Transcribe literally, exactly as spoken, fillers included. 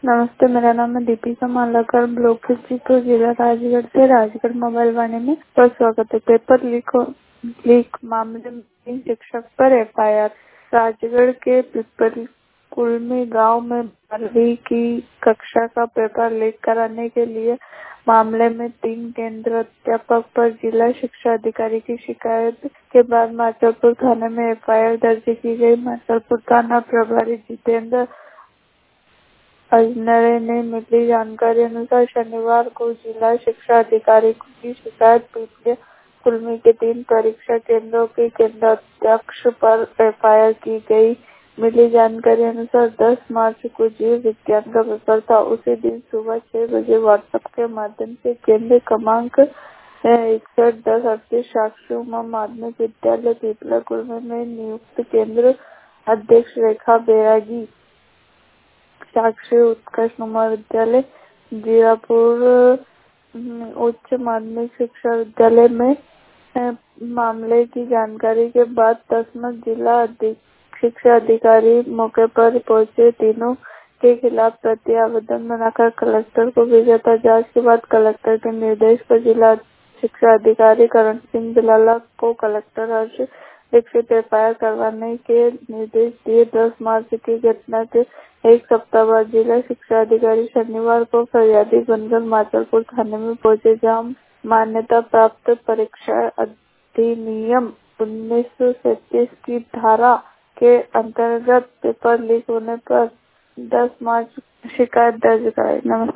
नमस्ते, मेरा नाम है दीपिका मालाकर, ब्लॉक खिड़कीपुर, जिला राजगढ़ से राजगढ़ मोबाइल वाणी में बहुत स्वागत है। पेपर लीक लीक मामले में तीन शिक्षक पर एफ आई आर। राजगढ़ के पिपल कुलमी गांव में बारहवीं की कक्षा का पेपर लीक कराने के लिए मामले में तीन केंद्र अध्यापक पर जिला शिक्षा अधिकारी की शिकायत के बाद माचलपुर थाने में एफ आई आर दर्ज की गई। माचलपुर थाना प्रभारी जितेंद्र अजनरे ने मिली जानकारी अनुसार शनिवार को जिला शिक्षा अधिकारी की शिकायत पीपले कुलमी के तीन परीक्षा केंद्रों के केंद्राध्यक्ष पर एफ आई आर की गई। मिली जानकारी अनुसार दस मार्च को जीव विज्ञान का पेपर था। उसी दिन सुबह छह बजे व्हाट्सएप के माध्यम से केंद्र क्रमांक इकसठ दस अड़तीस साक्षी उमा माध्यमिक विद्यालय पीपला कुलमी में नियुक्त केंद्र अध्यक्ष रेखा बैरागी, साक्षी उत्कर्ष महाविद्यालय जीरापुर उच्च माध्यमिक शिक्षा विद्यालय में मामले की जानकारी के बाद तस्मत जिला शिक्षा अधिकारी मौके पर पहुंचे। तीनों के खिलाफ प्रति आवेदन बनाकर कलेक्टर को भेजा था। जांच के बाद कलेक्टर के निर्देश पर जिला शिक्षा अधिकारी करण सिंह बिलाला को collector Harsh Dixit F I R करवाने के निर्देश दिए। दस मार्च की घटना के एक सप्ताह बाद जिला शिक्षा अधिकारी शनिवार को फरियादी बनकर माचलपुर थाने में पहुंचे, जहां मान्यता प्राप्त परीक्षा अधिनियम उन्नीस सौ सैंतीस की धारा के अंतर्गत पेपर लीक होने पर दस मार्च शिकायत दर्ज कराई। नमस्ते।